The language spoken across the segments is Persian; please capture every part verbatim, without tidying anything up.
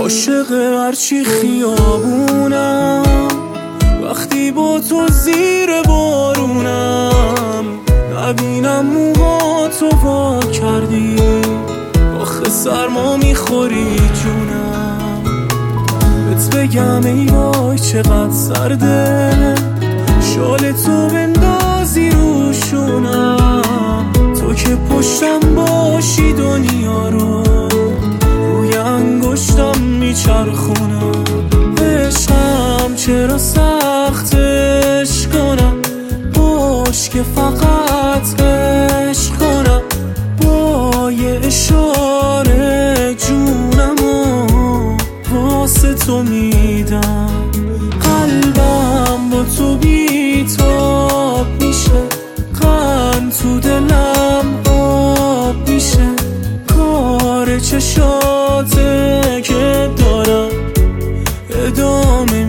عاشق هرچی خیابونم، وقتی با تو زیر بارونم، نبینم موهاتو وا کردی، آخه سرما میخوری جونم. بهت بگم ای وای چقدر سرده، شال تو بندازی روشونم، تو که پشتم باشی دنیا رو روی انگشتم میچرخونم. عشقم چرا سختش کنم، باش که فقط عشق کنم، با یه اشاره جونمو واسه تو میدم. قلبم با تو بیتاب میشه، قند تو دلم آب میشه، کار چشاته که دارم ادامه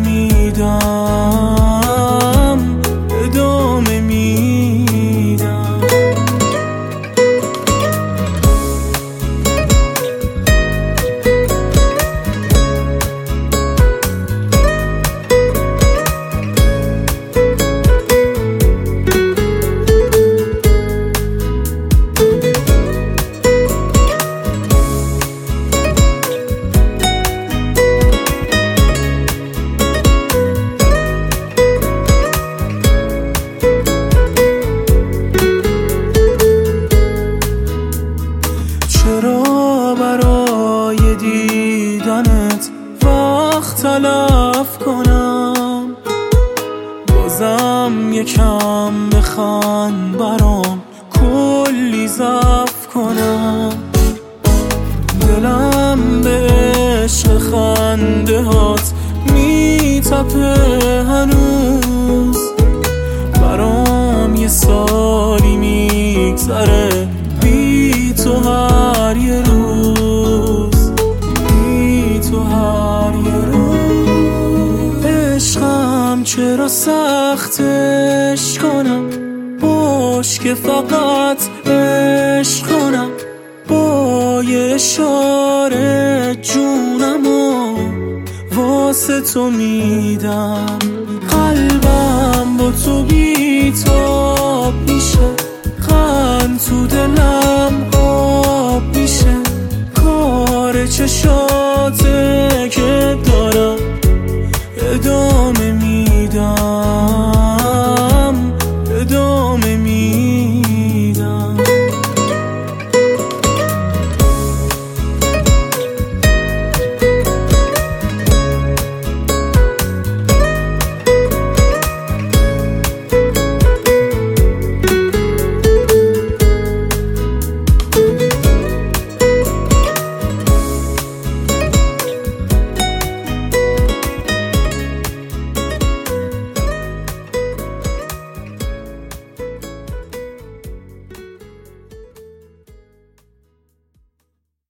میدم، ادامه میدم. چرا برای دیدنت وقت تلف کنم، بازم یکم بخند برام کلی ضعف کنم. دلم به عشق خنده هات میتپه هنوز، برام یه سالی میگذره بی تو هر یه روز، بی تو هر یه روز. عشقم چرا سختش کنم، باش که فقط عشق کنم، با یه اشاره جونمو واسه تو میدم. قلبم با تو بیتاب میشه، قند تو دلم